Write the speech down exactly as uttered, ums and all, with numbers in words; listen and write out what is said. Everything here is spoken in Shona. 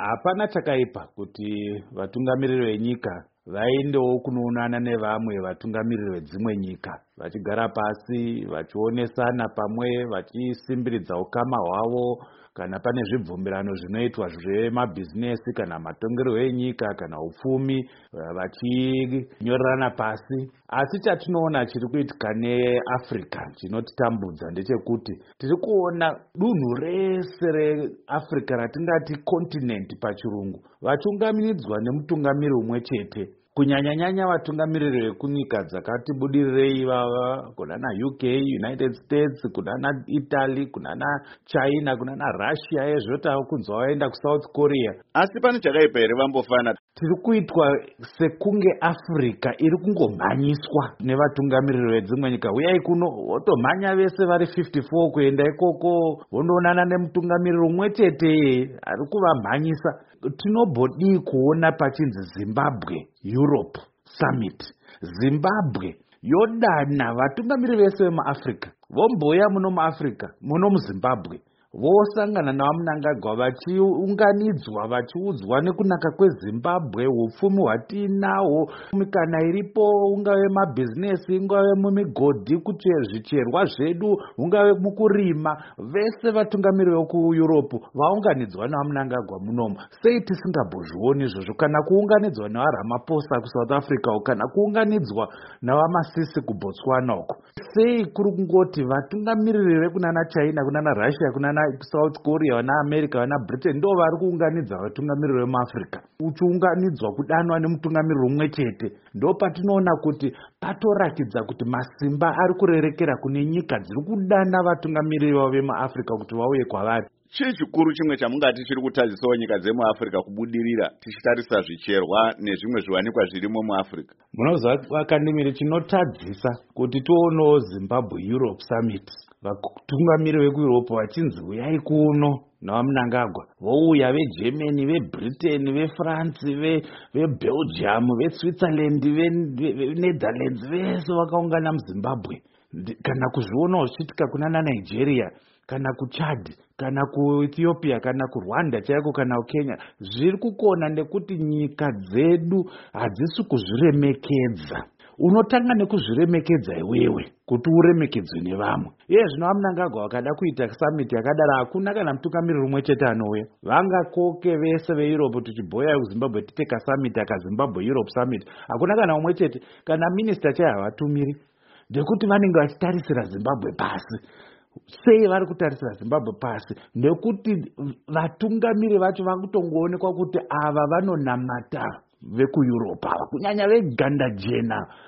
hapana chakaipa kuti vatungamiriri venyika vaendewo kunoonana nevamwe vatungamiriri vedzimwe nyika, vachigara pasi vachionesana pamwe, vachisimbiridza ukama hwavo kana pane zvibvumirano zvinoitwa zvemabhizinesi kana matongerwo enyika kana upfumi, vachinyorerana pasi. Asi chatinoona chiri kuitika neAfrica chinotitambudza ndechekuti tiri kuona dunhu rese reAfrica ratingati continent pachirungu vachungamiridzwa nemutungamiri umwe chete, kunyanya-nyanya vatungamiriri vekunyika dzakati budirirei ivava, kunana U K, United States, kunana Italy, kunana China, kunana Russia, ezvotava kunzwa vaenda kuSouth Korea. Asi pane chakaipa here vambofana? Tiri kuitwa sekunge Africa iri kungomhanyiswa nevatungamiriri vedzimwe nyika. Uyai kuno wotomhanya vese vari fifty-four kuenda ikoko vondoonana nemutungamiriri umwe chete ari kuvamhanyisa. Tinobodii kuona pachinzi Zimbabwe Europe Summit. Zimbabwe yodana vatungamiriri vese vemuAfrica, vomboya muno muAfrica, muno muZimbabwe, vosangana navamunangagwa vachiunganidzwa vachiudzwa nekunaka kweZimbabwe, upfumi hwatinahwo, mikana iripo, ungave mabhizinesi, ungave mumigodhi kuti zvicherwa zvedu, ungave mukurima, vese vatungamiriri vekuEurope vaunganidzwa navamunangagwa munomu. Sei tisingambozvioni izvozvo? Kana kuunganidzwa navaRamaphosa kuSouth Africa, kana kuunganidzwa navaMasisi kuBotswana uko. Sei kuri kungoti vatungamiriri vekunana China, kunana Russia, kunana South Korea, vana America, vana Britain ndo vari kuunganidza vatungamiriri vemuAfrica, uchiunganidzwa kudanwa nemutungamiriri umwe chete. Ndo patinoona kuti patorakidza kuti masimba ari kurerekera kune nyika dziri kudana vatungamiriri vavo vemuAfrica kuti vauye kwavari. Chii chikuru chimwe chamungati chiri kutadzisawo nyika dzemuAfrica kubudirira tichitarisa zvicherwa nezvimwe zviwanikwa zvirimo muAfrica? Munoziva vakandimiri, chinotadzisa kuti tionewo Zimbabwe Europe Summit, vatungamiriri vekuEurope vachinzi uyai kuno navamunangagwa, vouya veGermany, veBritain, veFrance, veBelgium, veSwitzerland, veNetherlands, vese vakaungana muZimbabwe. Kana kuzvionawo zvichiitika kunana Nigeria, kana kuChad, kana kuEthiopia, kana kuRwanda chaiko, kana kuKenya, zviri kukona nekuti nyika dzedu hadzisi kuzviremekedza. Unotanga nekuzviremekedza iwewe kuti uremekedzwe nevamwe. Iye zvino vamunangagwa vakada kuita summit yakadaro, hakuna kana mutungamiriri umwe chete anouya. Vangakoke vese veEurope tichibhoya kuZimbabwe titeka summit aka Zimbabwe Europe Summit, hakuna kana umwe chete, kana minister chaiye havatumiri, ndekuti vanenge vachitarisira Zimbabwe pasi. Sei vari kutarisira Zimbabwe pasi? Nekuti vatungamiriri vacho vakutongoonekwa kuti ava vanonamata vekuEurope ava, kunyanya veganda jena,